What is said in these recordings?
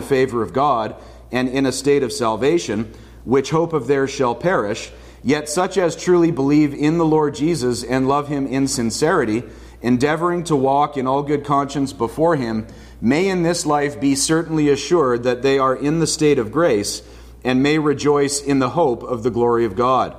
favor of God, and in a state of salvation, which hope of theirs shall perish, yet such as truly believe in the Lord Jesus and love him in sincerity, endeavoring to walk in all good conscience before him, may in this life be certainly assured that they are in the state of grace, and may rejoice in the hope of the glory of God,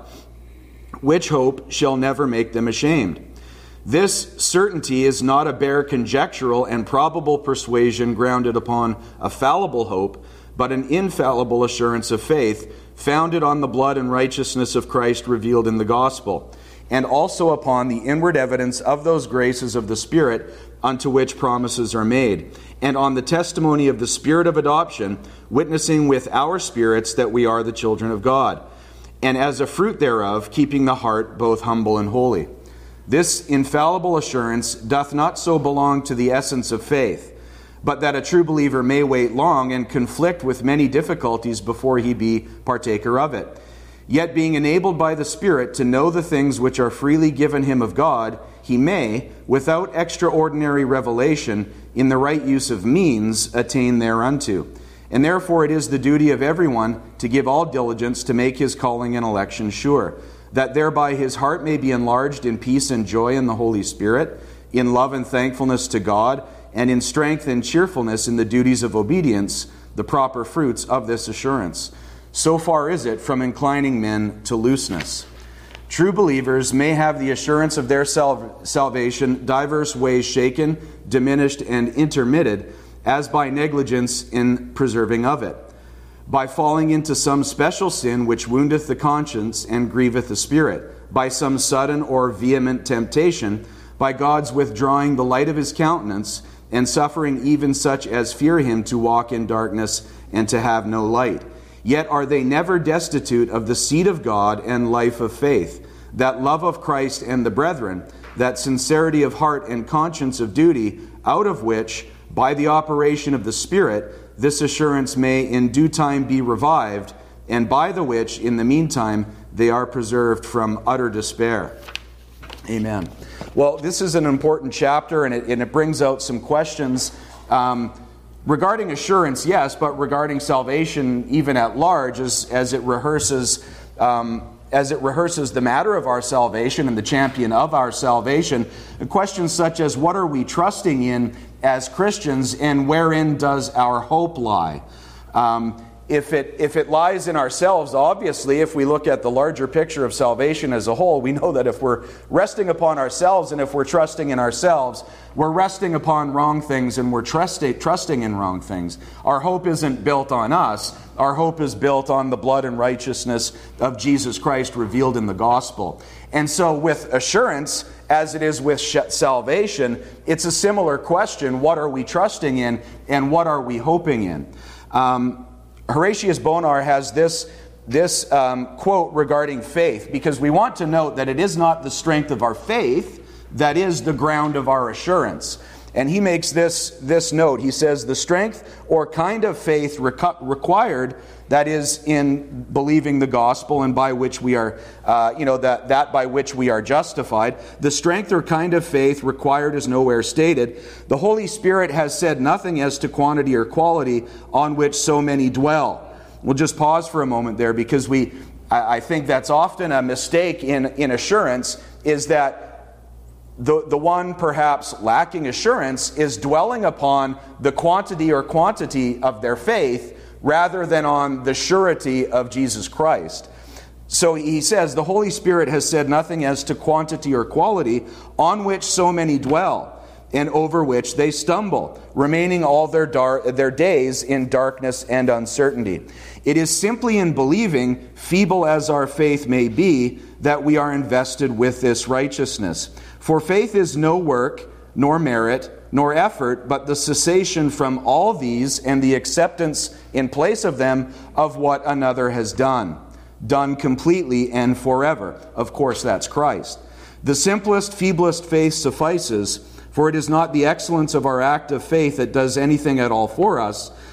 which hope shall never make them ashamed. This certainty is not a bare conjectural and probable persuasion grounded upon a fallible hope, but an infallible assurance of faith, founded on the blood and righteousness of Christ revealed in the gospel, and also upon the inward evidence of those graces of the Spirit unto which promises are made, and on the testimony of the Spirit of adoption, witnessing with our spirits that we are the children of God, and as a fruit thereof, keeping the heart both humble and holy. This infallible assurance doth not so belong to the essence of faith, but that a true believer may wait long and conflict with many difficulties before he be partaker of it. Yet being enabled by the Spirit to know the things which are freely given him of God, he may, without extraordinary revelation, in the right use of means, attain thereunto. And therefore it is the duty of everyone to give all diligence to make his calling and election sure, that thereby his heart may be enlarged in peace and joy in the Holy Spirit, in love and thankfulness to God, and in strength and cheerfulness in the duties of obedience, the proper fruits of this assurance. So far is it from inclining men to looseness. True believers may have the assurance of their salvation divers ways shaken, diminished, and intermitted, as by negligence in preserving of it, by falling into some special sin which woundeth the conscience and grieveth the spirit, by some sudden or vehement temptation, by God's withdrawing the light of his countenance, and suffering even such as fear him to walk in darkness and to have no light. Yet are they never destitute of the seed of God and life of faith, that love of Christ and the brethren, that sincerity of heart and conscience of duty, out of which, by the operation of the Spirit, this assurance may in due time be revived, and by the which, in the meantime, they are preserved from utter despair. Amen. Well, this is an important chapter, and it brings out some questions regarding assurance, yes, but regarding salvation even at large, as it rehearses the matter of our salvation and the champion of our salvation. Questions such as, what are we trusting in as Christians, and wherein does our hope lie? If it lies in ourselves, obviously, if we look at the larger picture of salvation as a whole, we know that if we're resting upon ourselves and if we're trusting in ourselves, we're resting upon wrong things and we're trusting in wrong things. Our hope isn't built on us. Our hope is built on the blood and righteousness of Jesus Christ revealed in the gospel. And so with assurance, as it is with salvation, it's a similar question. What are we trusting in and what are we hoping in? Horatius Bonar has this quote regarding faith, because we want to note that it is not the strength of our faith that is the ground of our assurance. And he makes this note. He says, the strength or kind of faith required, that is, in believing the gospel and by which we are, that by which we are justified, the strength or kind of faith required is nowhere stated. The Holy Spirit has said nothing as to quantity or quality on which so many dwell. We'll just pause for a moment there, because I think that's often a mistake in assurance, is that the one perhaps lacking assurance is dwelling upon the quantity of their faith rather than on the surety of Jesus Christ. So he says, the Holy Spirit has said nothing as to quantity or quality on which so many dwell, and over which they stumble, remaining all their days in darkness and uncertainty. It is simply in believing, feeble as our faith may be, that we are invested with this righteousness. For faith is no work, nor merit, nor effort, but the cessation from all these and the acceptance in place of them of what another has done completely and forever. Of course, that's Christ. The simplest, feeblest faith suffices, for it is not the excellence of our act of faith that does anything at all for us,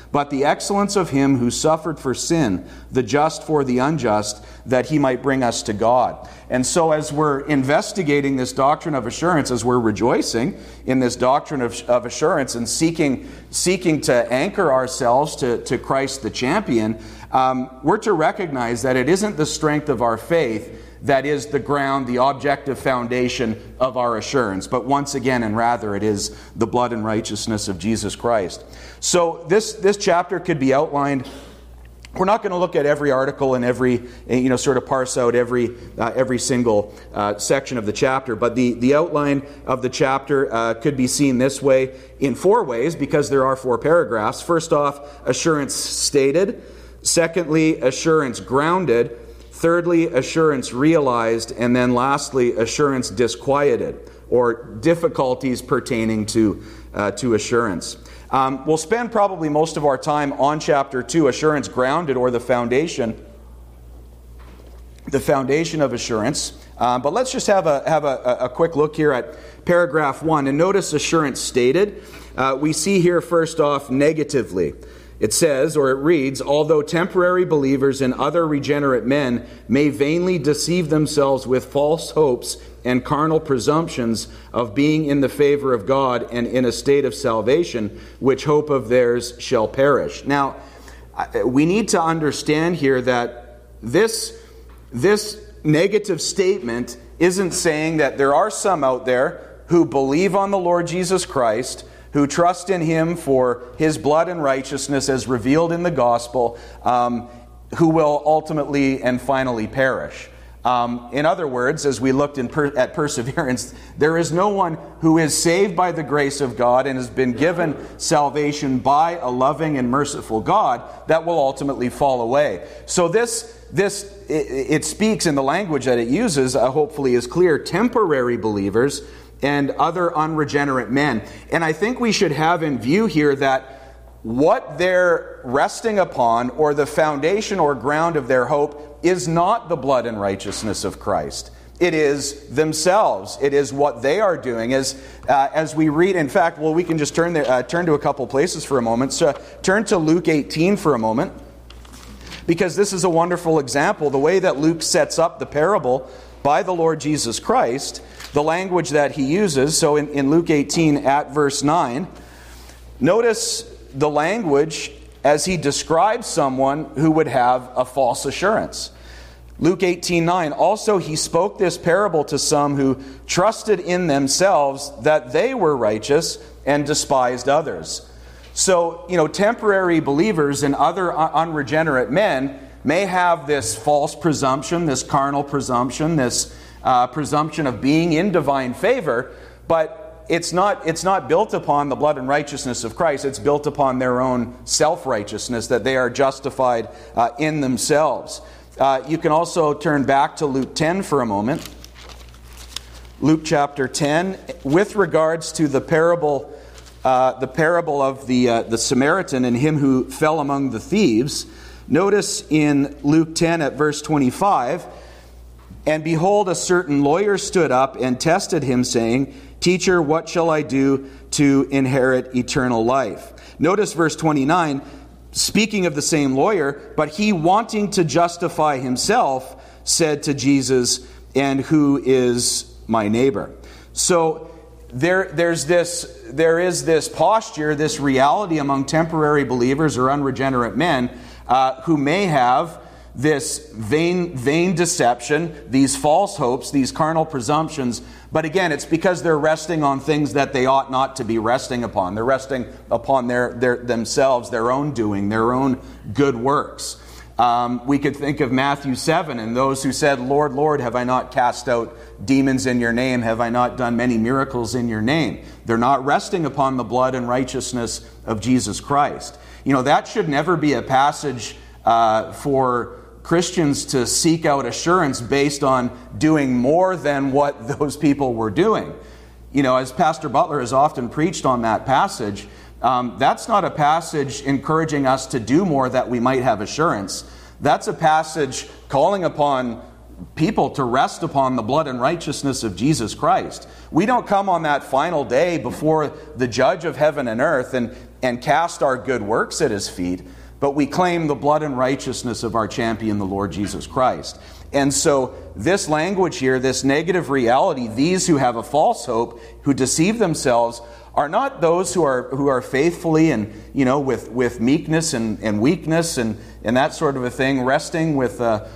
but the excellence of him who suffered for sin, the just for the unjust, that he might bring us to God. And so as we're investigating this doctrine of assurance, as we're rejoicing in this doctrine of assurance and seeking to anchor ourselves to Christ the champion, we're to recognize that it isn't the strength of our faith that is the ground, the objective foundation of our assurance. But once again, and rather, it is the blood and righteousness of Jesus Christ. So this chapter could be outlined. We're not going to look at every article and every, sort of parse out every single section of the chapter. But the outline of the chapter could be seen this way in 4 ways, because there are 4 paragraphs. First off, assurance stated. Secondly, assurance grounded. Thirdly, assurance realized. And then lastly, assurance disquieted, or difficulties pertaining to assurance. We'll spend probably most of our time on chapter 2, assurance grounded, or the foundation of assurance. But let's just have a quick look here at paragraph 1. And notice assurance stated. We see here first off negatively. It says, or it reads, although temporary believers and other regenerate men may vainly deceive themselves with false hopes and carnal presumptions of being in the favor of God and in a state of salvation, which hope of theirs shall perish. Now, we need to understand here that this negative statement isn't saying that there are some out there who believe on the Lord Jesus Christ, who trust in him for his blood and righteousness as revealed in the gospel, who will ultimately and finally perish. In other words, as we looked at perseverance, there is no one who is saved by the grace of God and has been given salvation by a loving and merciful God that will ultimately fall away. So it speaks in the language that it uses, hopefully is clear, temporary believers and other unregenerate men. And I think we should have in view here that what they're resting upon, or the foundation or ground of their hope, is not the blood and righteousness of Christ. It is themselves. It is what they are doing. As we read, in fact, we can just turn to a couple places for a moment. So turn to Luke 18 for a moment, because this is a wonderful example. The way that Luke sets up the parable by the Lord Jesus Christ, the language that he uses. So in Luke 18 at verse 9, notice the language as he describes someone who would have a false assurance. Luke 18:9, also he spoke this parable to some who trusted in themselves that they were righteous and despised others. So, temporary believers and other unregenerate men may have this false presumption, this carnal presumption, this presumption of being in divine favor, but it's not built upon the blood and righteousness of Christ. It's built upon their own self-righteousness, that they are justified in themselves. You can also turn back to Luke 10 for a moment. Luke chapter 10, with regards to the parable of the Samaritan and him who fell among the thieves. Notice in Luke 10 at verse 25, and behold, a certain lawyer stood up and tested him, saying, Teacher, what shall I do to inherit eternal life? Notice verse 29, speaking of the same lawyer, but he, wanting to justify himself, said to Jesus, and who is my neighbor? So there is this posture, this reality among temporary believers or unregenerate men who may have this vain deception, these false hopes, these carnal presumptions. But again, it's because they're resting on things that they ought not to be resting upon. They're resting upon themselves, their own doing, their own good works. We could think of Matthew 7 and those who said, Lord, Lord, have I not cast out demons in your name? Have I not done many miracles in your name? They're not resting upon the blood and righteousness of Jesus Christ. That should never be a passage for Christians to seek out assurance based on doing more than what those people were doing. As Pastor Butler has often preached on that passage, that's not a passage encouraging us to do more that we might have assurance. That's a passage calling upon people to rest upon the blood and righteousness of Jesus Christ. We don't come on that final day before the judge of heaven and earth and cast our good works at his feet, but we claim the blood and righteousness of our champion, the Lord Jesus Christ. And so this language here, this negative reality, these who have a false hope, who deceive themselves, are not those who are faithfully and, with meekness and weakness and that sort of a thing, resting with a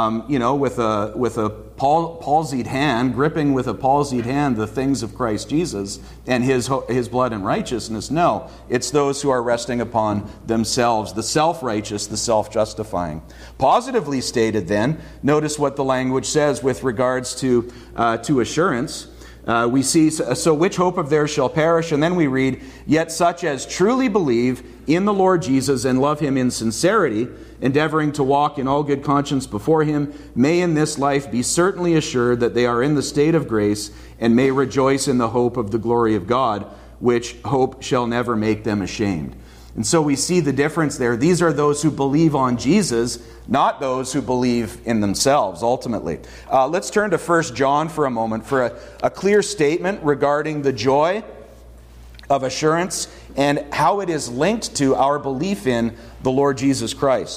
palsied hand, gripping with a palsied hand the things of Christ Jesus and his blood and righteousness. No, it's those who are resting upon themselves, the self-righteous, the self-justifying. Positively stated then, notice what the language says with regards to assurance. We see, so which hope of theirs shall perish? And then we read, yet such as truly believe in the Lord Jesus and love him in sincerity, endeavoring to walk in all good conscience before him, may in this life be certainly assured that they are in the state of grace and may rejoice in the hope of the glory of God, which hope shall never make them ashamed. And so we see the difference there. These are those who believe on Jesus, not those who believe in themselves, ultimately. Let's turn to 1 John for a moment for a clear statement regarding the joy of assurance and how it is linked to our belief in the Lord Jesus Christ.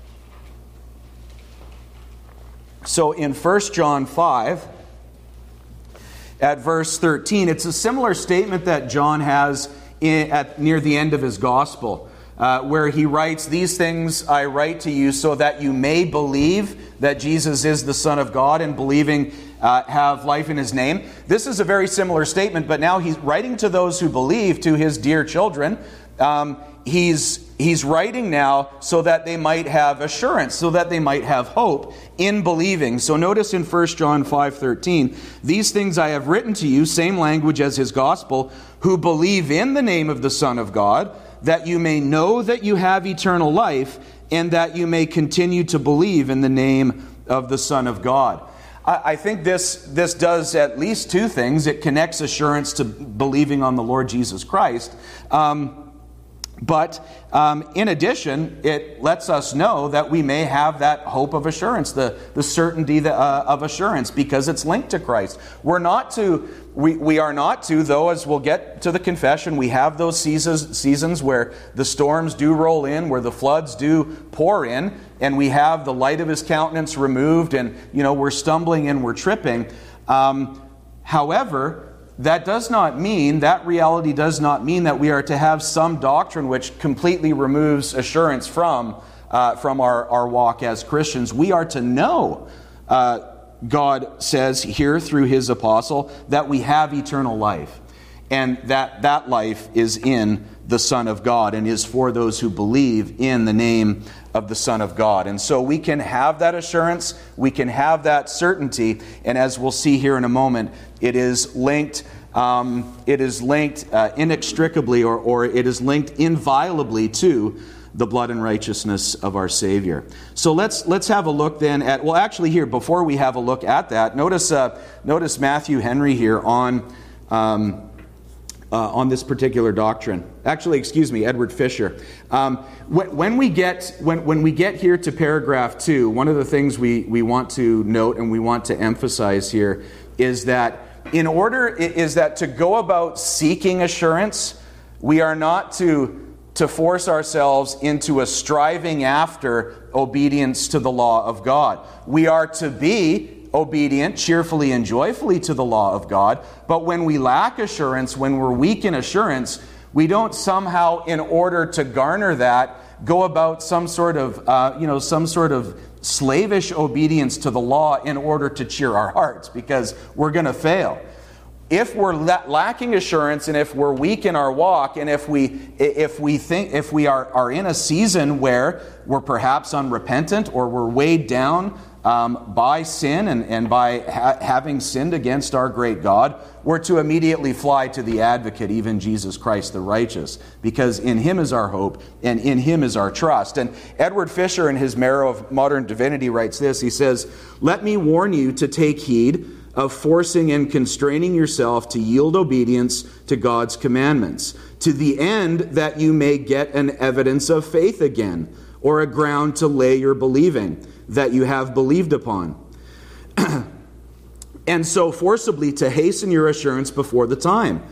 So in 1 John 5, at verse 13, it's a similar statement that John has near the end of his gospel, where he writes, "These things I write to you so that you may believe that Jesus is the Son of God, and believing have life in his name." This is a very similar statement, but now he's writing to those who believe, to his dear children. He's writing now so that they might have assurance, so that they might have hope in believing. So notice in 1 John 5:13, "These things I have written to you," same language as his gospel, "who believe in the name of the Son of God, that you may know that you have eternal life, and that you may continue to believe in the name of the Son of God." I think this does at least two things. It connects assurance to believing on the Lord Jesus Christ. But in addition, it lets us know that we may have that hope of assurance, the certainty of assurance, because it's linked to Christ. We are not to, though, as we'll get to the confession, we have those seasons where the storms do roll in, where the floods do pour in, and we have the light of his countenance removed, and we're stumbling and we're tripping. However, that reality does not mean that we are to have some doctrine which completely removes assurance from our walk as Christians. We are to know, God says here through his apostle, that we have eternal life, and that life is in the Son of God and is for those who believe in the name of the Son of God. And so we can have that assurance, we can have that certainty, and as we'll see here in a moment, it is linked inextricably, or it is linked inviolably to the blood and righteousness of our Savior. So let's have a look then at, well, actually here, before we have a look at that, notice Matthew Henry here on this particular doctrine. Actually, excuse me, Edward Fisher. When we get here to paragraph 2, one of the things we want to note and we want to emphasize here is that to go about seeking assurance, we are not to force ourselves into a striving after obedience to the law of God. We are to be obedient cheerfully and joyfully to the law of God, but when we lack assurance, when we're weak in assurance, we don't somehow, in order to garner that, go about some sort of slavish obedience to the law in order to cheer our hearts, because we're going to fail. If we're lacking assurance, and if we're weak in our walk, and if we are in a season where we're perhaps unrepentant, or we're weighed down by sin and by having sinned against our great God, we're to immediately fly to the advocate, even Jesus Christ the righteous, because in him is our hope and in him is our trust. And Edward Fisher, in his Marrow of Modern Divinity, writes this. He says, "Let me warn you to take heed of forcing and constraining yourself to yield obedience to God's commandments, to the end that you may get an evidence of faith again, or a ground to lay your believing that you have believed upon. And so forcibly to hasten your assurance before the time.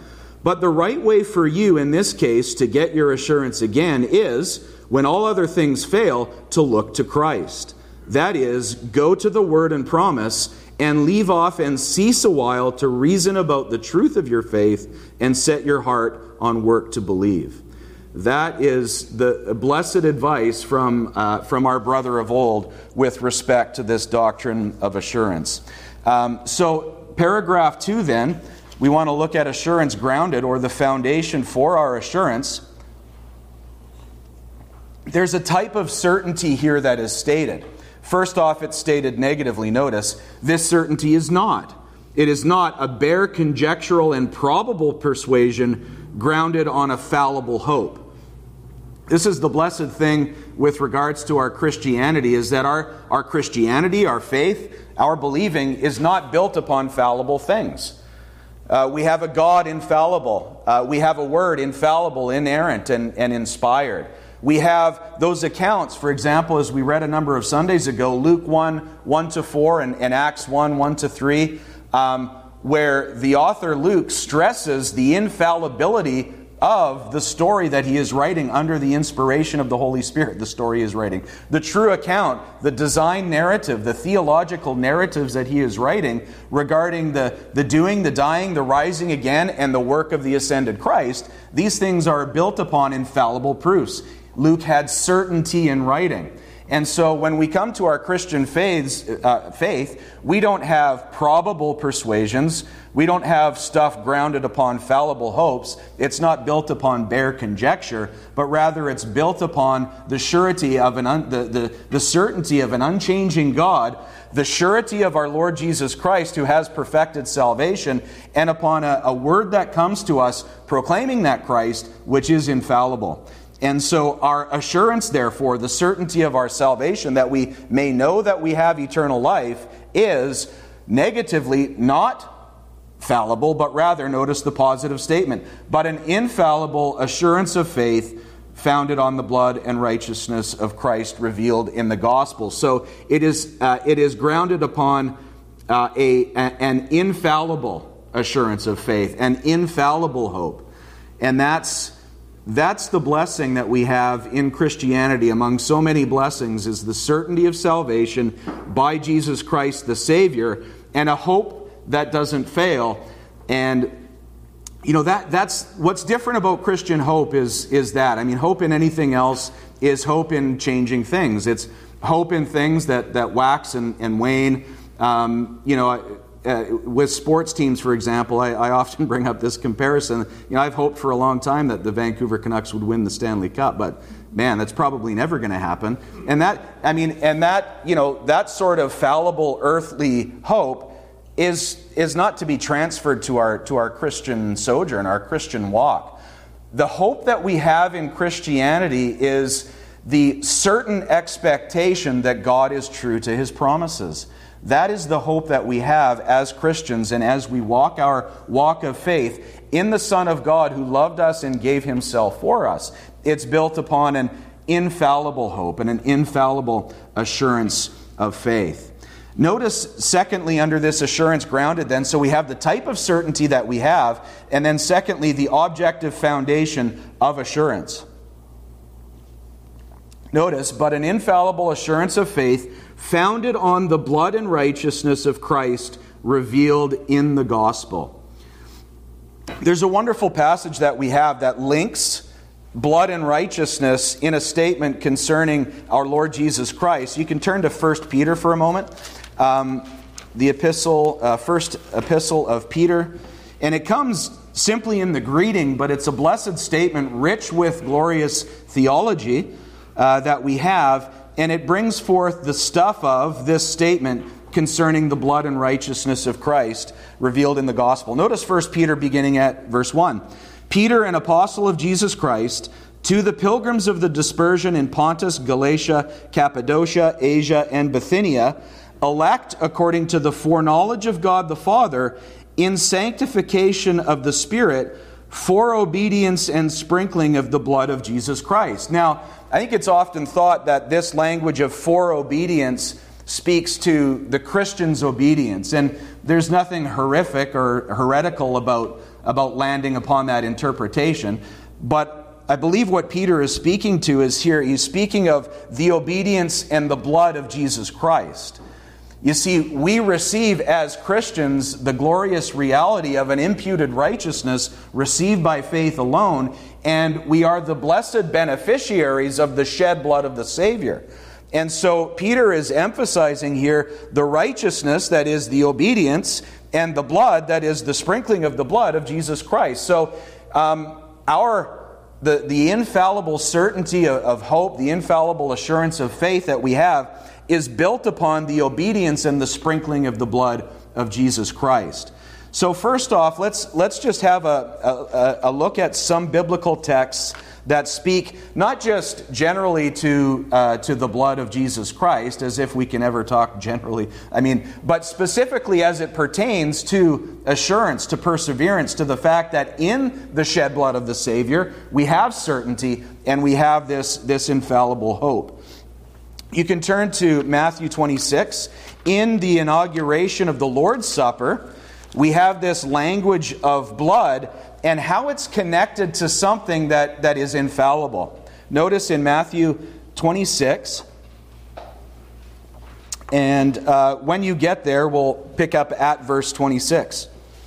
But the right way for you in this case to get your assurance again is, when all other things fail, to look to Christ. That is, go to the word and promise, and leave off and cease a while to reason about the truth of your faith and set your heart on work to believe. That is the blessed advice from our brother of old with respect to this doctrine of assurance. So paragraph 2 then, we want to look at assurance grounded, or the foundation for our assurance. There's a type of certainty here that is stated. First off, it's stated negatively. Notice, this certainty is not. It is not a bare conjectural and probable persuasion grounded on a fallible hope. This is the blessed thing with regards to our Christianity, is that our Christianity, our faith, our believing is not built upon fallible things. We have a God infallible. We have a word infallible, inerrant, and inspired. We have those accounts, for example, as we read a number of Sundays ago, Luke 1, 1-4, and Acts 1, 1-3, where the author Luke stresses the infallibility of the story that he is writing under the inspiration of the Holy Spirit, the story he is writing. The true account, the design narrative, the theological narratives that he is writing regarding the doing, the dying, the rising again, and the work of the ascended Christ, these things are built upon infallible proofs. Luke had certainty in writing. And so when we come to our Christian faith, we don't have probable persuasions. We don't have stuff grounded upon fallible hopes. It's not built upon bare conjecture, but rather it's built upon the surety of the certainty of an unchanging God, the surety of our Lord Jesus Christ, who has perfected salvation, and upon a word that comes to us proclaiming that Christ, which is infallible. And so our assurance, therefore, the certainty of our salvation, that we may know that we have eternal life, is negatively not fallible, but rather, notice the positive statement, but an infallible assurance of faith founded on the blood and righteousness of Christ revealed in the gospel. So it is grounded upon an infallible assurance of faith, an infallible hope. And that's the blessing that we have in Christianity among so many blessings, is the certainty of salvation by Jesus Christ the Savior, and a hope that doesn't fail. And that's what's different about Christian hope is that. I mean, hope in anything else is hope in changing things. It's hope in things that wax and wane. With sports teams, for example, I often bring up this comparison. I've hoped for a long time that the Vancouver Canucks would win the Stanley Cup, but man, that's probably never going to happen. And that sort of fallible earthly hope is not to be transferred to our Christian sojourn, our Christian walk. The hope that we have in Christianity is the certain expectation that God is true to His promises. That is the hope that we have as Christians, and as we walk our walk of faith in the Son of God who loved us and gave Himself for us. It's built upon an infallible hope and an infallible assurance of faith. Notice, secondly, under this assurance grounded then, so we have the type of certainty that we have, and then secondly, the objective foundation of assurance. Notice, but an infallible assurance of faith founded on the blood and righteousness of Christ revealed in the gospel. There's a wonderful passage that we have that links blood and righteousness in a statement concerning our Lord Jesus Christ. You can turn to 1 Peter for a moment. The first epistle of Peter. And it comes simply in the greeting, but it's a blessed statement rich with glorious theology that we have. And it brings forth the stuff of this statement concerning the blood and righteousness of Christ revealed in the gospel. Notice 1 Peter beginning at verse 1. Peter, an apostle of Jesus Christ, to the pilgrims of the dispersion in Pontus, Galatia, Cappadocia, Asia, and Bithynia, elect according to the foreknowledge of God the Father, in sanctification of the Spirit, for obedience and sprinkling of the blood of Jesus Christ. Now, I think it's often thought that this language of for obedience speaks to the Christian's obedience. And there's nothing horrific or heretical about about landing upon that interpretation. But I believe what Peter is speaking to is here, he's speaking of the obedience and the blood of Jesus Christ. You see, we receive as Christians the glorious reality of an imputed righteousness received by faith alone, and we are the blessed beneficiaries of the shed blood of the Savior. And so Peter is emphasizing here the righteousness, that is the obedience, and the blood, that is the sprinkling of the blood of Jesus Christ. So the infallible certainty of hope, the infallible assurance of faith that we have is built upon the obedience and the sprinkling of the blood of Jesus Christ. So first off, let's just have a look at some biblical texts that speak not just generally to the blood of Jesus Christ, as if we can ever talk generally, but specifically as it pertains to assurance, to perseverance, to the fact that in the shed blood of the Savior, we have certainty and we have this infallible hope. You can turn to Matthew 26. In the inauguration of the Lord's Supper, we have this language of blood and how it's connected to something that is infallible. Notice in Matthew 26, and when you get there, we'll pick up at verse 26.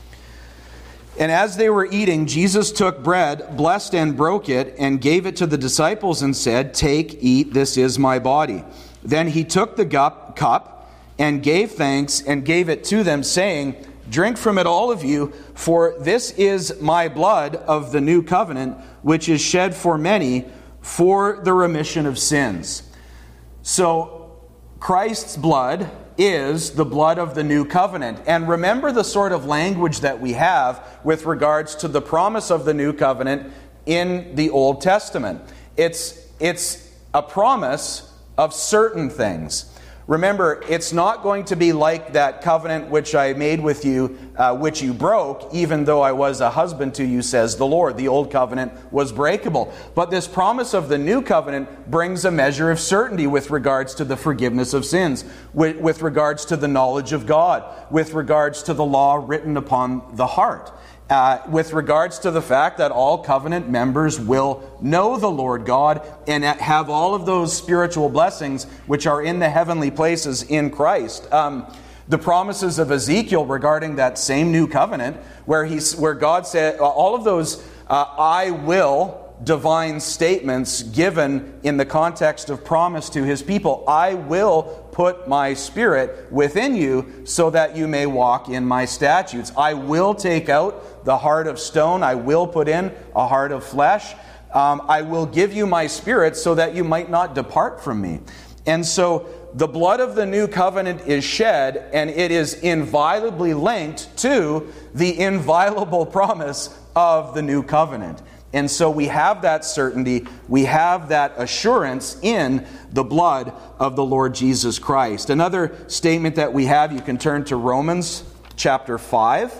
And as they were eating, Jesus took bread, blessed and broke it, and gave it to the disciples and said, "Take, eat, this is my body." Then he took the cup and gave thanks and gave it to them, saying, "Drink from it, all of you, for this is my blood of the new covenant, which is shed for many for the remission of sins." So Christ's blood is the blood of the new covenant. And remember the sort of language that we have with regards to the promise of the new covenant in the Old Testament. It's a promise of certain things. Remember, it's not going to be like that covenant which I made with you, which you broke, even though I was a husband to you, says the Lord. The old covenant was breakable. But this promise of the new covenant brings a measure of certainty with regards to the forgiveness of sins, with regards to the knowledge of God, with regards to the law written upon the heart. With regards to the fact that all covenant members will know the Lord God and have all of those spiritual blessings which are in the heavenly places in Christ. The promises of Ezekiel regarding that same new covenant, where God said all of those "I will" divine statements given in the context of promise to his people. I will put my spirit within you so that you may walk in my statutes. I will take out the heart of stone. I will put in a heart of flesh. I will give you my spirit so that you might not depart from me. And so the blood of the new covenant is shed, and it is inviolably linked to the inviolable promise of the new covenant. And so we have that certainty, we have that assurance in the blood of the Lord Jesus Christ. Another statement that we have, you can turn to Romans chapter 5.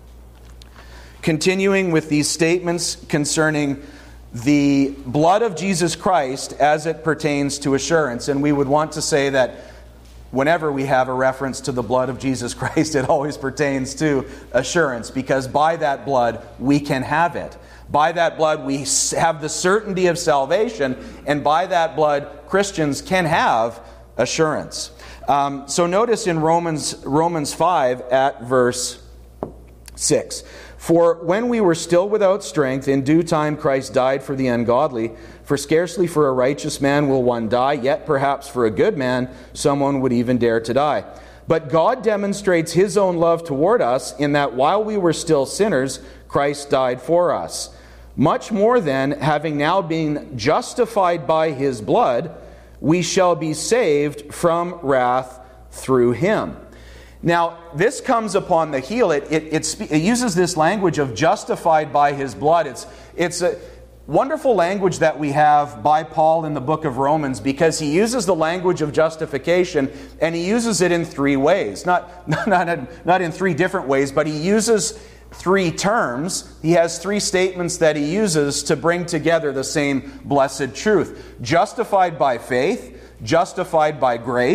Continuing with these statements concerning the blood of Jesus Christ as it pertains to assurance. And we would want to say that whenever we have a reference to the blood of Jesus Christ, it always pertains to assurance, because by that blood we can have it. By that blood we have the certainty of salvation, and by that blood Christians can have assurance. So notice in Romans 5 at verse 6. "For when we were still without strength, in due time Christ died for the ungodly. For scarcely for a righteous man will one die, yet perhaps for a good man someone would even dare to die. But God demonstrates his own love toward us in that while we were still sinners, Christ died for us. Much more then, having now been justified by his blood, we shall be saved from wrath through him." Now, this comes upon the heel. It uses this language of justified by his blood. It's a wonderful language that we have by Paul in the book of Romans, because he uses the language of justification, and he uses it in three ways. Not in three different ways, but he uses three terms. He has three statements that he uses to bring together the same blessed truth. Justified by faith, justified by grace,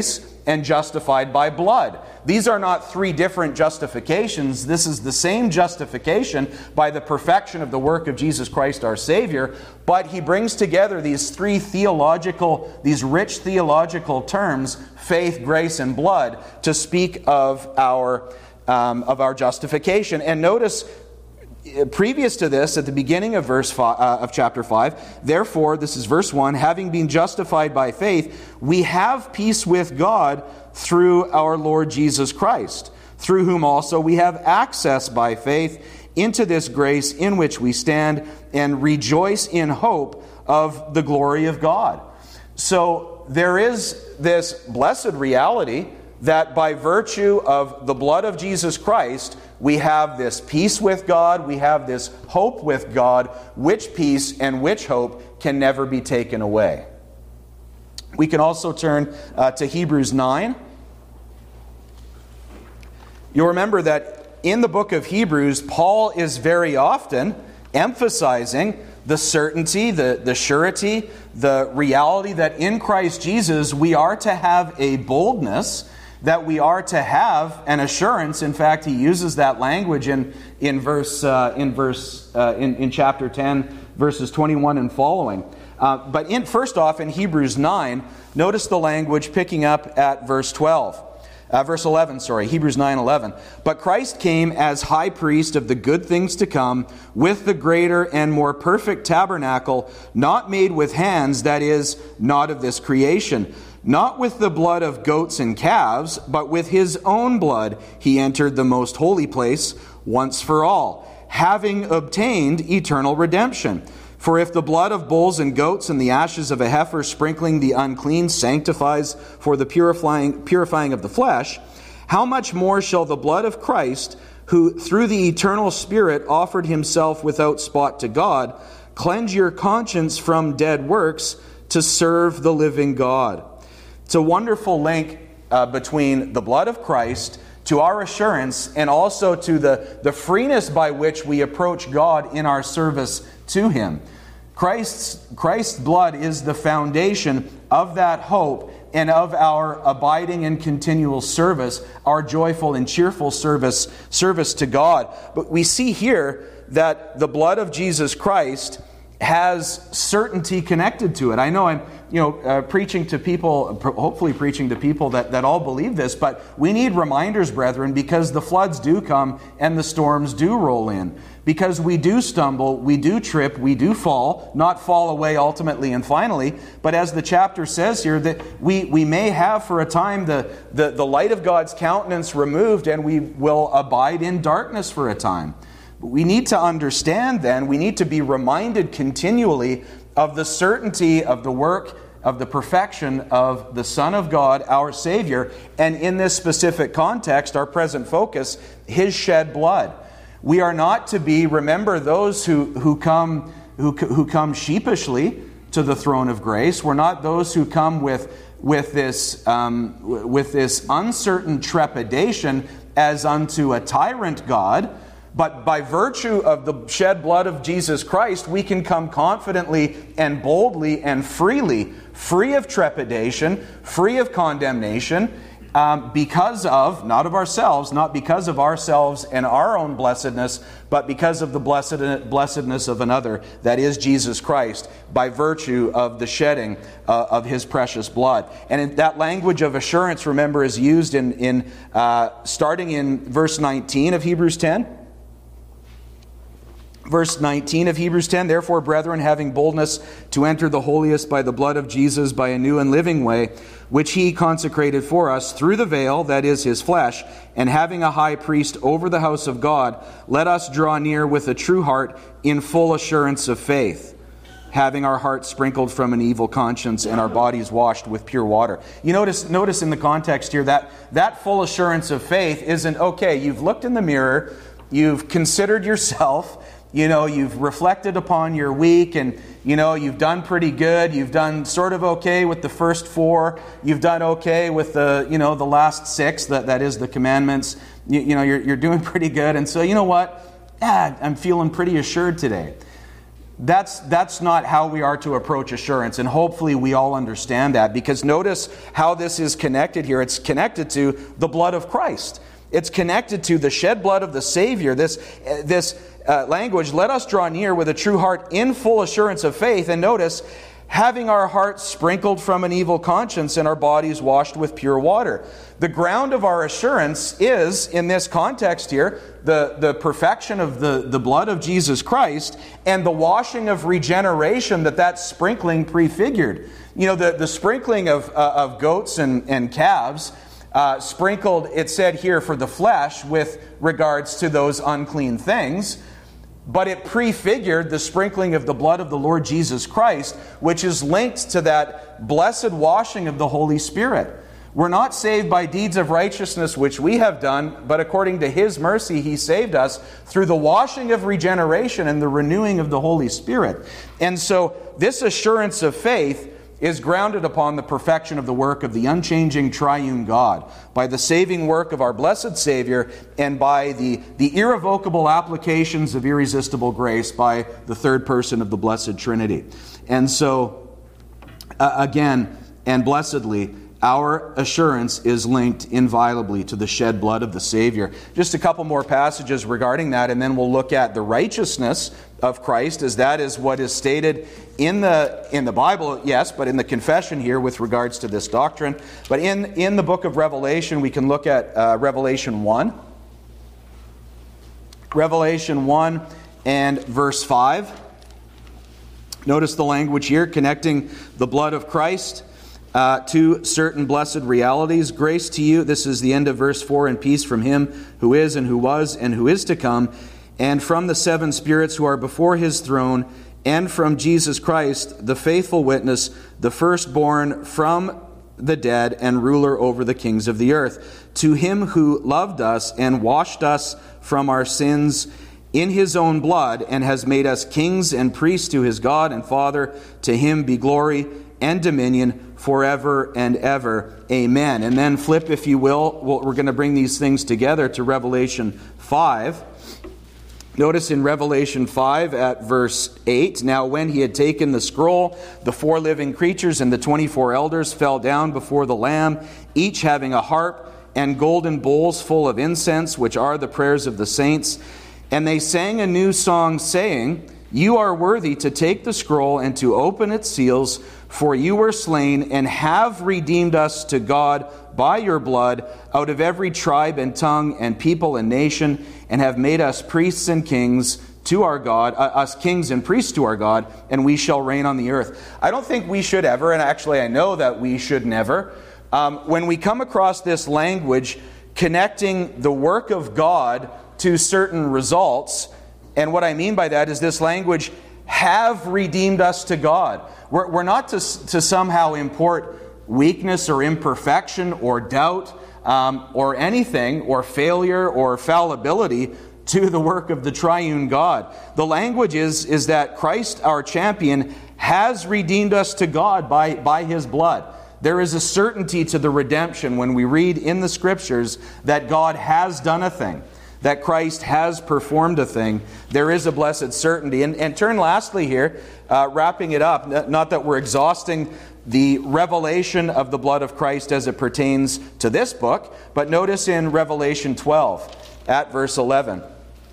and justified by blood. These are not three different justifications. This is the same justification by the perfection of the work of Jesus Christ our Savior, but he brings together these rich theological terms, faith, grace, and blood, to speak of our justification. And notice, previous to this, at the beginning of chapter 5, therefore, this is verse 1, having been justified by faith, we have peace with God through our Lord Jesus Christ, through whom also we have access by faith into this grace in which we stand and rejoice in hope of the glory of God. So there is this blessed reality that by virtue of the blood of Jesus Christ, we have this peace with God, we have this hope with God, which peace and which hope can never be taken away. We can also turn to Hebrews 9. You'll remember that in the book of Hebrews, Paul is very often emphasizing the certainty, the surety, the reality that in Christ Jesus we are to have a boldness, that we are to have an assurance. In fact, he uses that language in chapter 10, verses 21 and following. But first off, in Hebrews 9, notice the language picking up at verse 11, Hebrews 9:11. But Christ came as high priest of the good things to come, with the greater and more perfect tabernacle, not made with hands, that is, not of this creation. Not with the blood of goats and calves, but with his own blood he entered the most holy place once for all, having obtained eternal redemption. For if the blood of bulls and goats and the ashes of a heifer sprinkling the unclean sanctifies for the purifying of the flesh, how much more shall the blood of Christ, who through the eternal Spirit offered himself without spot to God, cleanse your conscience from dead works to serve the living God? It's a wonderful link between the blood of Christ to our assurance and also to the freeness by which we approach God in our service to him. Christ's blood is the foundation of that hope and of our abiding and continual service, our joyful and cheerful service to God. But we see here that the blood of Jesus Christ has certainty connected to it. I know I'm preaching to people, hopefully preaching to people that all believe this, but we need reminders, brethren, because the floods do come and the storms do roll in. Because we do stumble, we do trip, we do fall, not fall away ultimately and finally, but as the chapter says here, that we may have for a time the light of God's countenance removed and we will abide in darkness for a time. We need to understand then, we need to be reminded continually of the certainty of the work of the perfection of the Son of God, our Savior, and in this specific context, our present focus, his shed blood. We are not to be, remember, those who come sheepishly to the throne of grace. We're not those who come with this uncertain trepidation as unto a tyrant God. But by virtue of the shed blood of Jesus Christ, we can come confidently and boldly and freely, free of trepidation, free of condemnation, because of, not of ourselves, not because of ourselves and our own blessedness, but because of the blessedness of another, that is Jesus Christ, by virtue of the shedding of his precious blood. And that language of assurance, remember, is used in starting in verse 19 of Hebrews 10. Verse 19 of Hebrews 10, therefore, brethren, having boldness to enter the holiest by the blood of Jesus, by a new and living way, which he consecrated for us through the veil, that is his flesh, and having a high priest over the house of God, let us draw near with a true heart in full assurance of faith, having our hearts sprinkled from an evil conscience and our bodies washed with pure water. You notice in the context here that full assurance of faith isn't, okay, you've looked in the mirror, you've considered yourself, you've reflected upon your week and, you've done pretty good. You've done sort of okay with the first 4. You've done okay with the last 6, that is the commandments. You're doing pretty good. And so, you know what? I'm feeling pretty assured today. That's not how we are to approach assurance, and hopefully we all understand that, because notice how this is connected here. It's connected to the blood of Christ. It's connected to the shed blood of the Savior. This language, let us draw near with a true heart in full assurance of faith, and notice, having our hearts sprinkled from an evil conscience and our bodies washed with pure water. The ground of our assurance is, in this context here, the perfection of the blood of Jesus Christ and the washing of regeneration that sprinkling prefigured. You know, the sprinkling of goats and calves sprinkled, it said here, for the flesh with regards to those unclean things. But it prefigured the sprinkling of the blood of the Lord Jesus Christ, which is linked to that blessed washing of the Holy Spirit. We're not saved by deeds of righteousness which we have done, but according to His mercy He saved us through the washing of regeneration and the renewing of the Holy Spirit. And so this assurance of faith is grounded upon the perfection of the work of the unchanging triune God, by the saving work of our blessed Savior, and by the irrevocable applications of irresistible grace by the third person of the Blessed Trinity. And so, again, and blessedly, our assurance is linked inviolably to the shed blood of the Savior. Just a couple more passages regarding that, and then we'll look at the righteousness of Christ, as that is what is stated in the Bible, yes, but in the confession here with regards to this doctrine. But in the book of Revelation, we can look at Revelation 1. Revelation 1 and verse 5. Notice the language here, connecting the blood of Christ to certain blessed realities. Grace to you, this is the end of verse 4, and peace from Him who is and who was and who is to come, and from the seven spirits who are before His throne, and from Jesus Christ, the faithful witness, the firstborn from the dead, and ruler over the kings of the earth. To Him who loved us and washed us from our sins in His own blood, and has made us kings and priests to His God and Father, to Him be glory and dominion forever and ever. Amen. And then flip, if you will, we're going to bring these things together to Revelation 5. Notice in Revelation 5 at verse 8, now when He had taken the scroll, the 4 living creatures and the 24 elders fell down before the Lamb, each having a harp and golden bowls full of incense, which are the prayers of the saints. And they sang a new song, saying, You are worthy to take the scroll and to open its seals, for you were slain and have redeemed us to God by your blood out of every tribe and tongue and people and nation, and have made us priests and kings to our God, us kings and priests to our God, and we shall reign on the earth. I don't think we should ever, and actually I know that we should never, when we come across this language connecting the work of God to certain results, and what I mean by that is this language, have redeemed us to God. We're not to somehow import weakness or imperfection or doubt or anything, or failure or fallibility to the work of the triune God. The language is that Christ, our champion, has redeemed us to God by His blood. There is a certainty to the redemption when we read in the Scriptures that God has done a thing, that Christ has performed a thing. There is a blessed certainty. And turn lastly here, wrapping it up, not that we're exhausting the revelation of the blood of Christ as it pertains to this book, but notice in Revelation 12 at verse 11.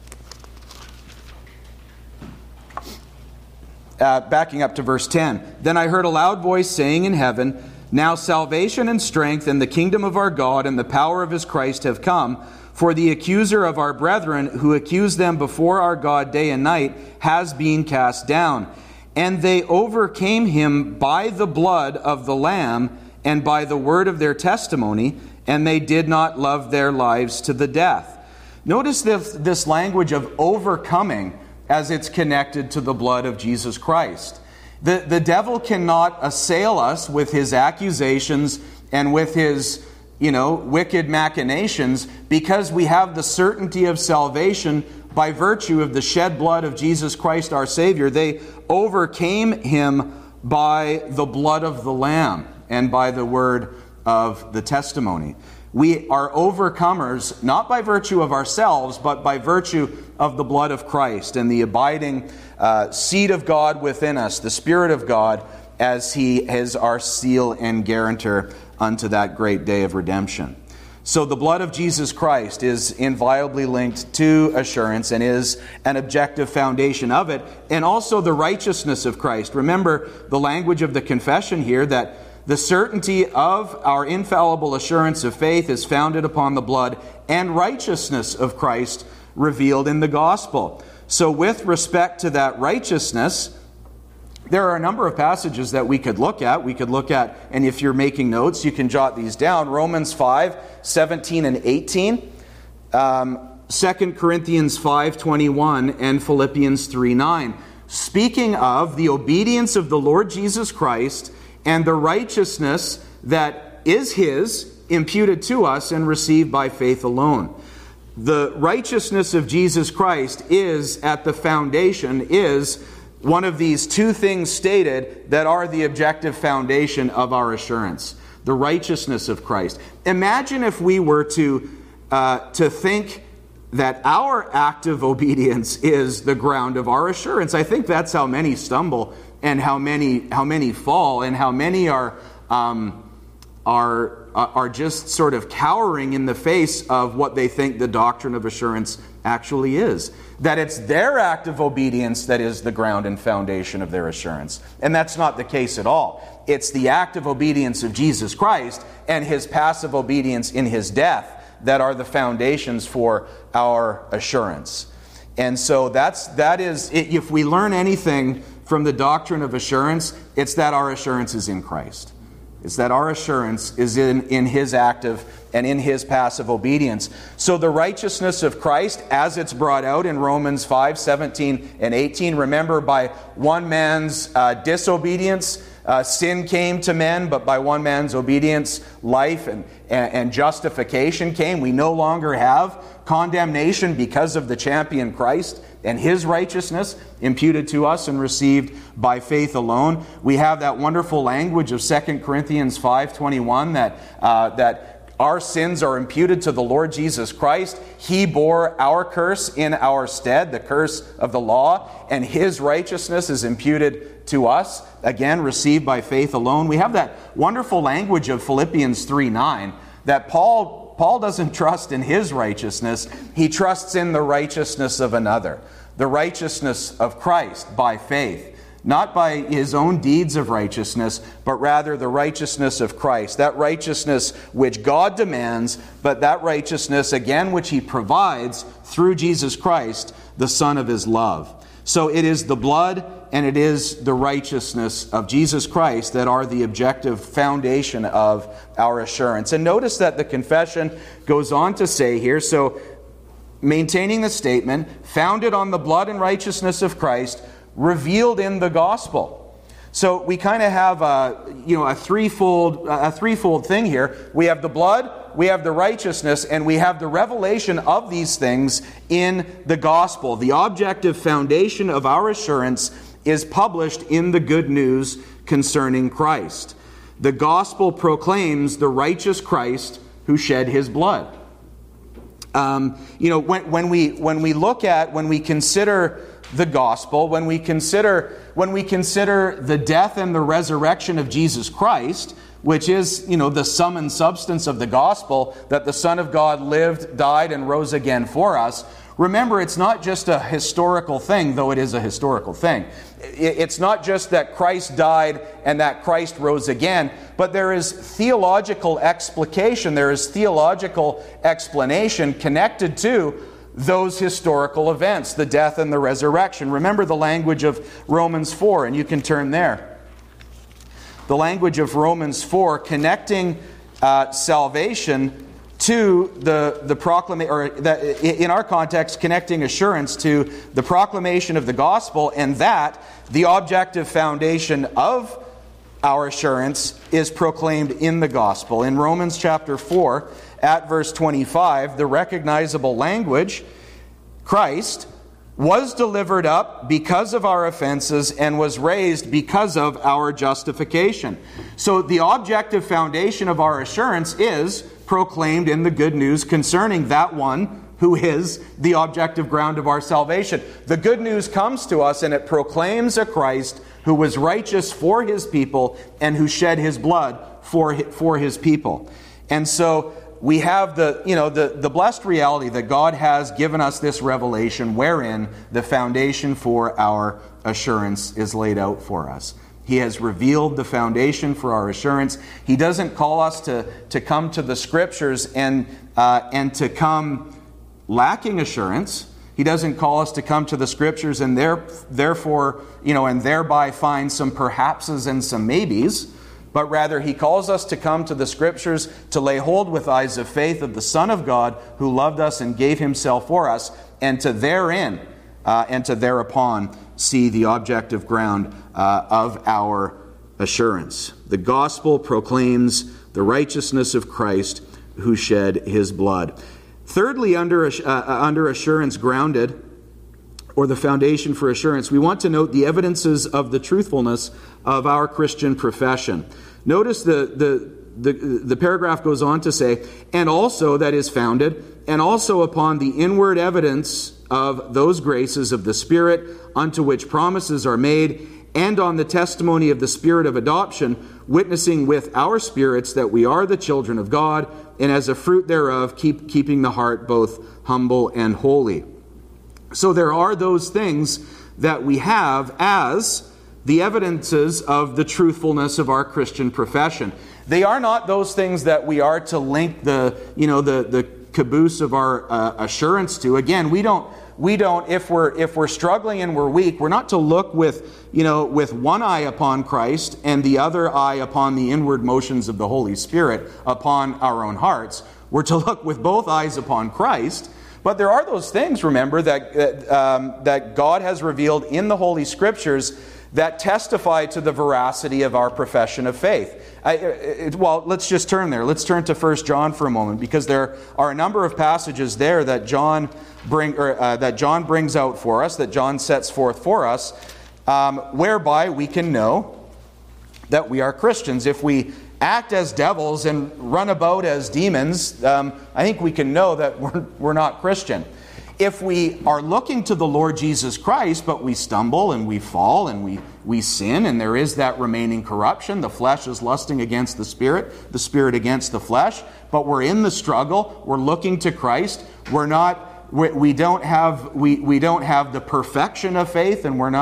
Backing up to verse 10. Then I heard a loud voice saying in heaven, Now salvation and strength and the kingdom of our God and the power of His Christ have come, for the accuser of our brethren, who accused them before our God day and night, has been cast down. And they overcame him by the blood of the Lamb and by the word of their testimony, and they did not love their lives to the death. Notice this language of overcoming as it's connected to the blood of Jesus Christ. The devil cannot assail us with his accusations and with his wicked machinations, because we have the certainty of salvation by virtue of the shed blood of Jesus Christ our Savior. They overcame him by the blood of the Lamb and by the word of the testimony. We are overcomers, not by virtue of ourselves, but by virtue of the blood of Christ and the abiding seed of God within us, the Spirit of God, as He is our seal and guarantor unto that great day of redemption. So the blood of Jesus Christ is inviolably linked to assurance and is an objective foundation of it, and also the righteousness of Christ. Remember the language of the confession here, that the certainty of our infallible assurance of faith is founded upon the blood and righteousness of Christ revealed in the gospel. So with respect to that righteousness, there are a number of passages that we could look at. We could look at, and if you're making notes, you can jot these down, Romans 5, 17 and 18, 2 Corinthians 5:21, and Philippians 3:9. Speaking of the obedience of the Lord Jesus Christ and the righteousness that is His, imputed to us and received by faith alone. The righteousness of Jesus Christ is at the foundation, is one of these two things stated that are the objective foundation of our assurance. The righteousness of Christ. Imagine if we were to think that our active obedience is the ground of our assurance. I think that's how many stumble and how many fall, and how many are just sort of cowering in the face of what they think the doctrine of assurance actually is. That it's their act of obedience that is the ground and foundation of their assurance. And that's not the case at all. It's the active obedience of Jesus Christ and His passive obedience in His death that are the foundations for our assurance. And so that is, if we learn anything from the doctrine of assurance, it's that our assurance is in Christ. It's that our assurance is in His active and in His passive obedience. So the righteousness of Christ, as it's brought out in Romans 5, 17 and 18, remember, by one man's disobedience, sin came to men, but by one man's obedience, life and justification came. We no longer have condemnation because of the champion Christ and His righteousness imputed to us and received by faith alone. We have that wonderful language of 2 Corinthians 5:21 that our sins are imputed to the Lord Jesus Christ. He bore our curse in our stead, the curse of the law, and His righteousness is imputed to us, again, received by faith alone. We have that wonderful language of Philippians 3:9 that Paul doesn't trust in his righteousness. He trusts in the righteousness of another, the righteousness of Christ by faith. Not by his own deeds of righteousness, but rather the righteousness of Christ. That righteousness which God demands, but that righteousness, again, which He provides through Jesus Christ, the Son of His love. So it is the blood and it is the righteousness of Jesus Christ that are the objective foundation of our assurance. And notice that the confession goes on to say here, so maintaining the statement, founded on the blood and righteousness of Christ, revealed in the gospel. So we kind of have a threefold thing here. We have the blood, we have the righteousness, and we have the revelation of these things in the gospel. The objective foundation of our assurance is published in the good news concerning Christ. The gospel proclaims the righteous Christ who shed His blood. When we consider the gospel, when we consider the death and the resurrection of Jesus Christ, which is, the sum and substance of the gospel, that the Son of God lived, died, and rose again for us. Remember, it's not just a historical thing, though it is a historical thing. It's not just that Christ died and that Christ rose again, but there is theological explication, there is theological explanation connected to those historical events, the death and the resurrection. Remember the language of Romans 4, and you can turn there. The language of Romans 4 connecting salvation to the proclamation, or in our context, connecting assurance to the proclamation of the gospel, and that the objective foundation of our assurance is proclaimed in the gospel. In Romans chapter 4, at verse 25, the recognizable language, Christ was delivered up because of our offenses and was raised because of our justification. So the objective foundation of our assurance is proclaimed in the good news concerning that one who is the objective ground of our salvation. The good news comes to us and it proclaims a Christ who was righteous for his people and who shed his blood for his people. And so we have the blessed reality that God has given us this revelation wherein the foundation for our assurance is laid out for us. He has revealed the foundation for our assurance. He doesn't call us to come to the Scriptures and to come lacking assurance. He doesn't call us to come to the Scriptures and therefore, and thereby find some perhapses and some maybes. But rather, he calls us to come to the Scriptures to lay hold with eyes of faith of the Son of God who loved us and gave himself for us, and to therein and to thereupon see the objective ground of our assurance. The gospel proclaims the righteousness of Christ who shed his blood. Thirdly, under assurance grounded, or the foundation for assurance, we want to note the evidences of the truthfulness of our Christian profession. Notice the paragraph goes on to say, and also that is founded, and also upon the inward evidence of those graces of the Spirit unto which promises are made, and on the testimony of the Spirit of adoption, witnessing with our spirits that we are the children of God, and as a fruit thereof keeping the heart both humble and holy. So there are those things that we have as the evidences of the truthfulness of our Christian profession. They are not those things that we are to link the caboose of our assurance to. Again, we don't. If we're struggling and we're weak, we're not to look with one eye upon Christ and the other eye upon the inward motions of the Holy Spirit upon our own hearts. We're to look with both eyes upon Christ. But there are those things, remember, that God has revealed in the Holy Scriptures that testify to the veracity of our profession of faith. Let's just turn there. Let's turn to 1 John for a moment, because there are a number of passages there that John brings out for us, that John sets forth for us, whereby we can know that we are Christians. If we act as devils and run about as demons, I think we can know that we're not Christian. If we are looking to the Lord Jesus Christ, but we stumble and we fall and we sin, and there is that remaining corruption, the flesh is lusting against the Spirit against the flesh, but we're in the struggle, we're looking to Christ, we don't have the perfection of faith, and we're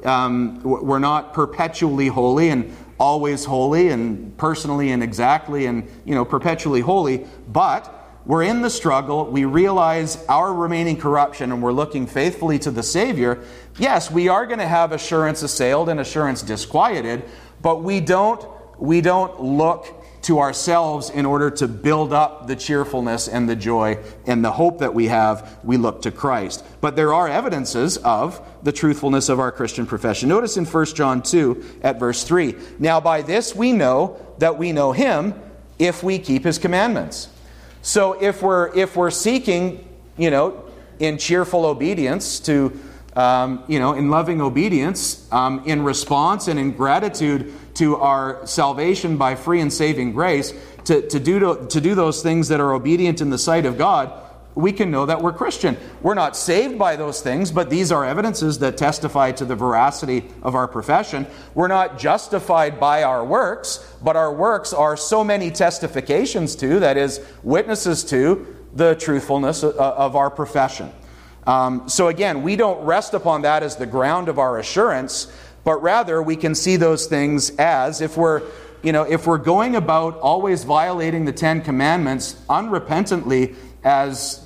not perpetually holy and always holy and personally and exactly and perpetually holy, but we're in the struggle, we realize our remaining corruption, and we're looking faithfully to the Savior. Yes, we are going to have assurance assailed and assurance disquieted, but we don't look to ourselves in order to build up the cheerfulness and the joy and the hope that we have. We look to Christ. But there are evidences of the truthfulness of our Christian profession. Notice in 1 John 2 at verse 3, now by this we know that we know Him if we keep His commandments. So if we're seeking, in cheerful obedience to, in loving obedience, in response and in gratitude to our salvation by free and saving grace, to do those things that are obedient in the sight of God, we can know that we're Christian. We're not saved by those things, but these are evidences that testify to the veracity of our profession. We're not justified by our works, but our works are so many testifications to, that is, witnesses to, the truthfulness of our profession. So again, we don't rest upon that as the ground of our assurance, but rather we can see those things as, if we're going about always violating the Ten Commandments unrepentantly as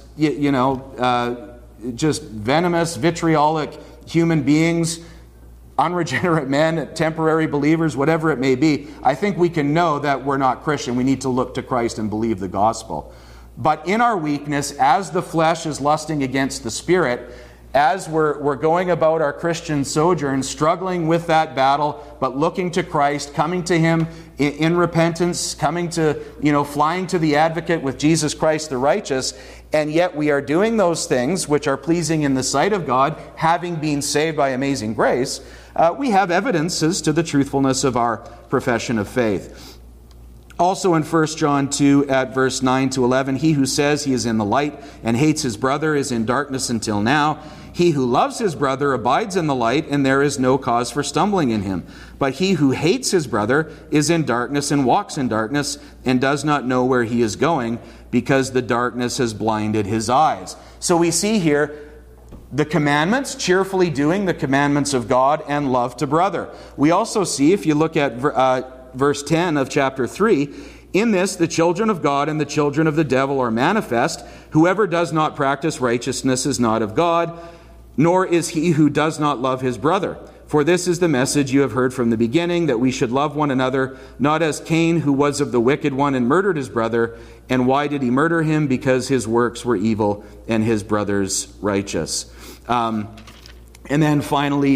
just venomous, vitriolic human beings, unregenerate men, temporary believers, whatever it may be, I think we can know that we're not Christian. We need to look to Christ and believe the gospel. But in our weakness, as the flesh is lusting against the Spirit, as we're going about our Christian sojourn, struggling with that battle, but looking to Christ, coming to Him in repentance, coming to, flying to the advocate with Jesus Christ the righteous, and yet we are doing those things which are pleasing in the sight of God, having been saved by amazing grace, we have evidences to the truthfulness of our profession of faith. Also in 1 John 2 at verse 9 to 11, he who says he is in the light and hates his brother is in darkness until now. He who loves his brother abides in the light, and there is no cause for stumbling in him. But he who hates his brother is in darkness and walks in darkness and does not know where he is going, because the darkness has blinded his eyes. So we see here the commandments, cheerfully doing the commandments of God, and love to brother. We also see, if you look at verse 10 of chapter 3, in this the children of God and the children of the devil are manifest. Whoever does not practice righteousness is not of God, nor is he who does not love his brother. For this is the message you have heard from the beginning, that we should love one another, not as Cain, who was of the wicked one and murdered his brother. And why did he murder him? Because his works were evil and his brother's righteous. And then finally,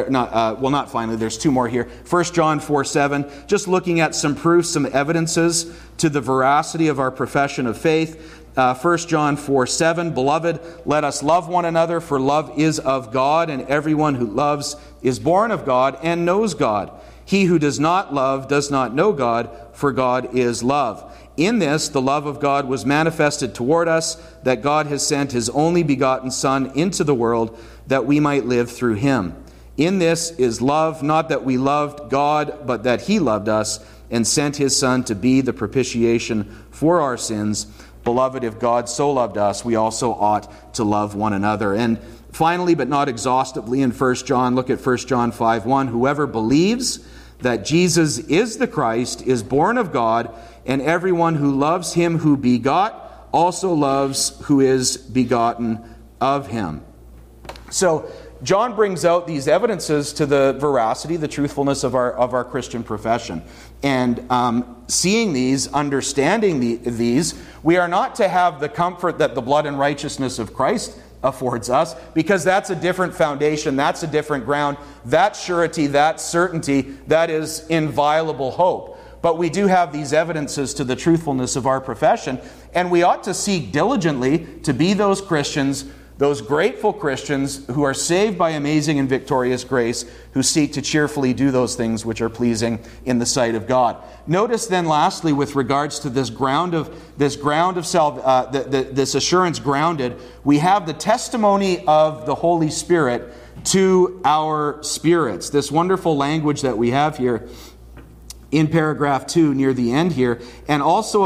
not finally, there's two more here. 1 John 4:7, just looking at some proofs, some evidences to the veracity of our profession of faith. 1 John 4:7, beloved, let us love one another, for love is of God, and everyone who loves is born of God and knows God. He who does not love does not know God, for God is love. In this, the love of God was manifested toward us, that God has sent his only begotten Son into the world, that we might live through him. In this is love, not that we loved God, but that he loved us and sent his Son to be the propitiation for our sins. Beloved, if God so loved us, we also ought to love one another. And finally, but not exhaustively, in 1 John, look at 1 John 5:1. Whoever believes that Jesus is the Christ is born of God, and everyone who loves him who begot also loves who is begotten of him. So John brings out these evidences to the veracity, the truthfulness of our Christian profession. And seeing these, understanding these, we are not to have the comfort that the blood and righteousness of Christ affords us, because that's a different foundation, that's a different ground, that surety, that certainty, that is inviolable hope. But we do have these evidences to the truthfulness of our profession, and we ought to seek diligently to be those Christians, those grateful Christians who are saved by amazing and victorious grace, who seek to cheerfully do those things which are pleasing in the sight of God. Notice then, lastly, with regards to this assurance grounded, we have the testimony of the Holy Spirit to our spirits. This wonderful language that we have here in paragraph 2 near the end here, and also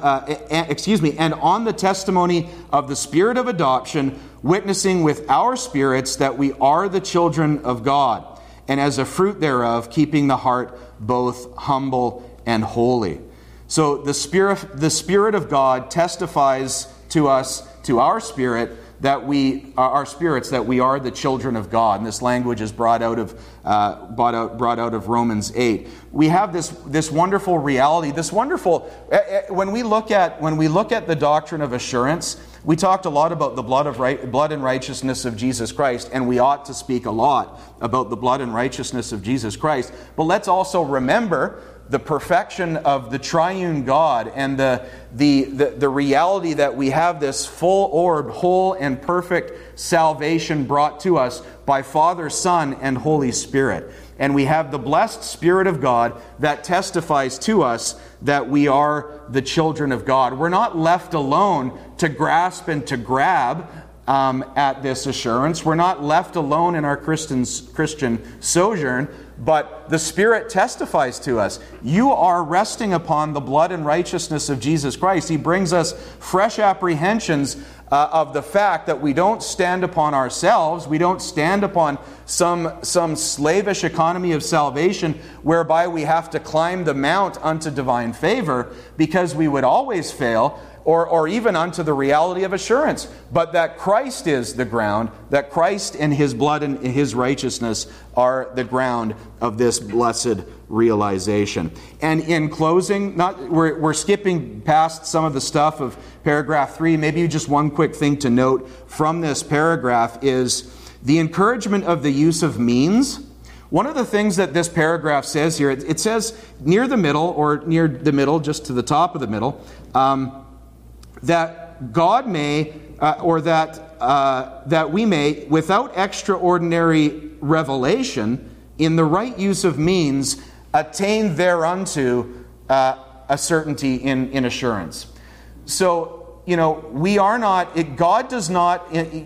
and on the testimony of the Spirit of adoption, witnessing with our spirits that we are the children of God, and as a fruit thereof, keeping the heart both humble and holy. So the Spirit of God testifies to us, to our spirit, that we are the children of God. And this language is brought out of Romans 8. We have this wonderful reality, when we look at the doctrine of assurance. We talked a lot about the blood and righteousness of Jesus Christ, and we ought to speak a lot about the blood and righteousness of Jesus Christ. But let's also remember the perfection of the triune God, and the reality that we have this full-orbed, whole and perfect salvation brought to us by Father, Son, and Holy Spirit. And we have the blessed Spirit of God that testifies to us that we are the children of God. We're not left alone to grasp and to grab at this assurance. We're not left alone in our Christian sojourn, but the Spirit testifies to us. You are resting upon the blood and righteousness of Jesus Christ. He brings us fresh apprehensions of the fact that we don't stand upon ourselves. We don't stand upon some slavish economy of salvation whereby we have to climb the mount unto divine favor, because we would always fail, or even unto the reality of assurance, but that Christ is the ground, that Christ and his blood and his righteousness are the ground of this blessed realization. And in closing, we're skipping past some of the stuff of paragraph 3. Maybe just one quick thing to note from this paragraph is the encouragement of the use of means. One of the things that this paragraph says here, it says near the middle, just to the top of the middle, that God may, that we may, without extraordinary revelation, in the right use of means, attain thereunto a certainty in assurance. So, we are not, God does not,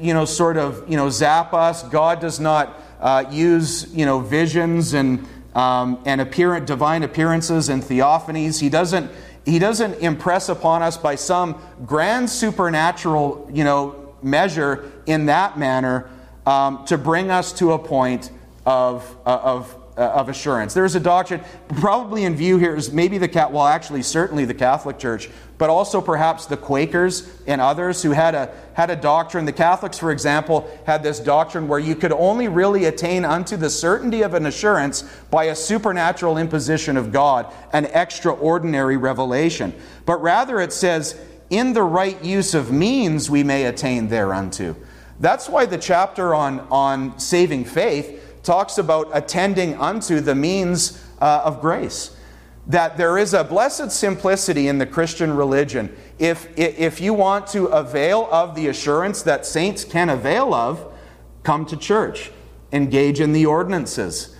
zap us. God does not use, visions and divine appearances and theophanies. He doesn't impress upon us by some grand supernatural, measure in that manner to bring us to a point of assurance. There's a doctrine probably in view here is maybe certainly the Catholic Church, but also perhaps the Quakers and others who had a doctrine. The Catholics, for example, had this doctrine where you could only really attain unto the certainty of an assurance by a supernatural imposition of God, an extraordinary revelation. But rather it says, in the right use of means we may attain thereunto. That's why the chapter on saving faith talks about attending unto the means of grace. That there is a blessed simplicity in the Christian religion. If you want to avail of the assurance that saints can avail of, come to church. Engage in the ordinances.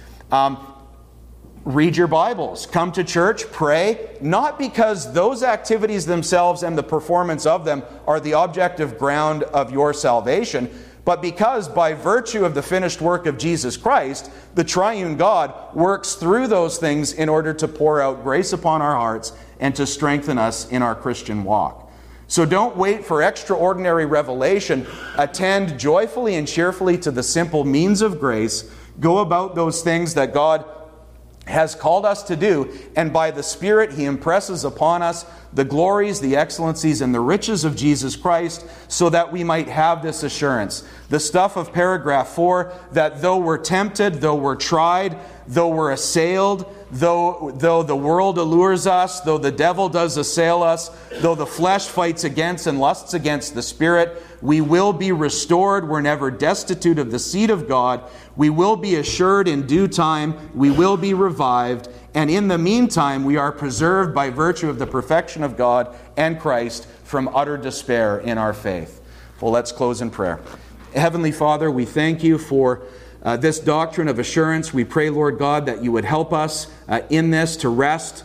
Read your Bibles. Come to church. Pray. Not because those activities themselves and the performance of them are the objective ground of your salvation, but because by virtue of the finished work of Jesus Christ, the triune God works through those things in order to pour out grace upon our hearts and to strengthen us in our Christian walk. So don't wait for extraordinary revelation. Attend joyfully and cheerfully to the simple means of grace. Go about those things that God has called us to do, and by the Spirit He impresses upon us the glories, the excellencies, and the riches of Jesus Christ, so that we might have this assurance. The stuff of paragraph 4, that though we're tempted, though we're tried, though we're assailed, though the world allures us, though the devil does assail us, though the flesh fights against and lusts against the Spirit, we will be restored. We're never destitute of the seed of God. We will be assured in due time. We will be revived. And in the meantime, we are preserved by virtue of the perfection of God and Christ from utter despair in our faith. Well, let's close in prayer. Heavenly Father, we thank you for this doctrine of assurance. We pray, Lord God, that you would help us in this to rest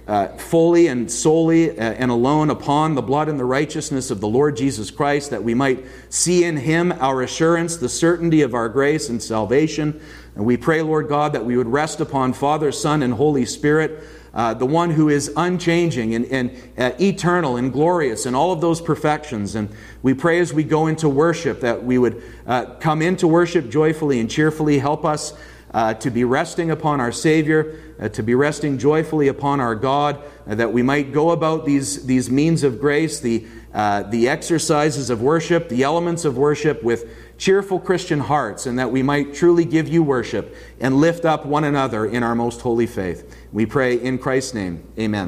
fully and solely and alone upon the blood and the righteousness of the Lord Jesus Christ, that we might see in Him our assurance, the certainty of our grace and salvation. And we pray, Lord God, that we would rest upon Father, Son, and Holy Spirit, the one who is unchanging and eternal and glorious and all of those perfections. And we pray as we go into worship that we would come into worship joyfully and cheerfully. Help us to be resting upon our Savior, to be resting joyfully upon our God, that we might go about these means of grace, the exercises of worship, the elements of worship with cheerful Christian hearts, and that we might truly give you worship and lift up one another in our most holy faith. We pray in Christ's name. Amen.